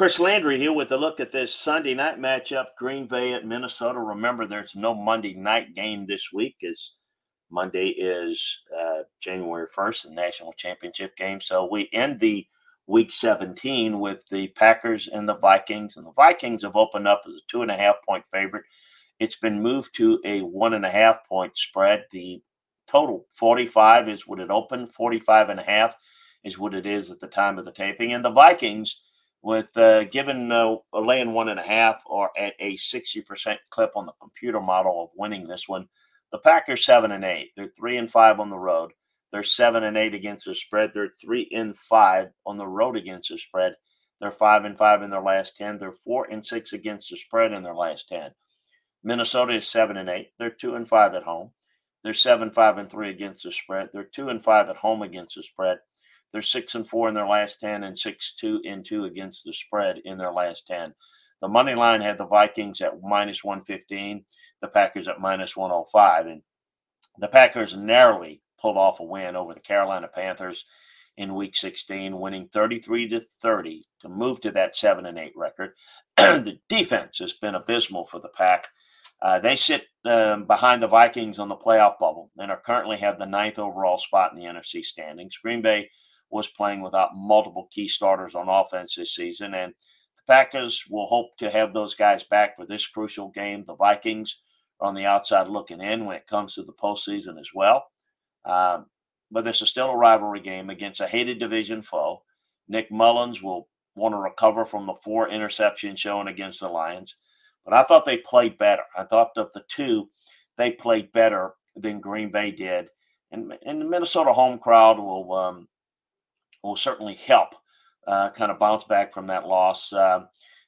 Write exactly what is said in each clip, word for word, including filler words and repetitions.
Chris Landry here with a look at this Sunday night matchup, Green Bay at Minnesota. Remember, there's no Monday night game this week as Monday is uh, January first, the national championship game. So we end the week seventeen with the Packers and the Vikings. And the Vikings have opened up as a two and a half point favorite. It's been moved to a one and a half point spread. The total forty-five is what it opened. forty-five and a half is what it is at the time of the taping. And the Vikings, with uh, given uh, laying one and a half or at a sixty percent clip on the computer model of winning this one, the Packers seven and eight. They're three and five on the road. They're seven and eight against the spread. They're three and five on the road against the spread. They're five and five in their last ten. They're four and six against the spread in their last ten. Minnesota is seven and eight. They're two and five at home. They're seven five and three against the spread. They're two and five at home against the spread. They're six and four in their last ten and six two and two against the spread in their last ten. The money line had the Vikings at minus one fifteen, the Packers at minus one oh five, and the Packers narrowly pulled off a win over the Carolina Panthers in Week sixteen, winning thirty-three to thirty to move to that seven and eight record. The defense has been abysmal for the Pack. Uh, they sit um, behind the Vikings on the playoff bubble and are currently have the ninth overall spot in the N F C standings. Green Bay was playing without multiple key starters on offense this season, and the Packers will hope to have those guys back for this crucial game. The Vikings are on the outside looking in when it comes to the postseason as well. Um, but this is still a rivalry game against a hated division foe. Nick Mullins will want to recover from the four interceptions shown against the Lions. But I thought they played better. I thought of the two, they played better than Green Bay did. And, and the Minnesota home crowd will um, will certainly help uh, kind of bounce back from that loss. Uh,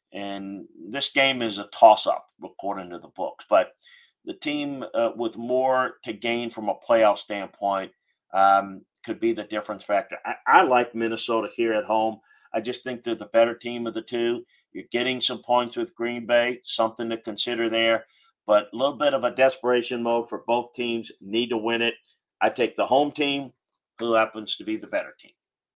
and this game is a toss-up, according to the books. But the team uh, with more to gain from a playoff standpoint um, could be the difference factor. I, I like Minnesota here at home. I just think they're the better team of the two. You're getting some points with Green Bay, something to consider there. But a little bit of a desperation mode for both teams. Need to win it. I take the home team, who happens to be the better team.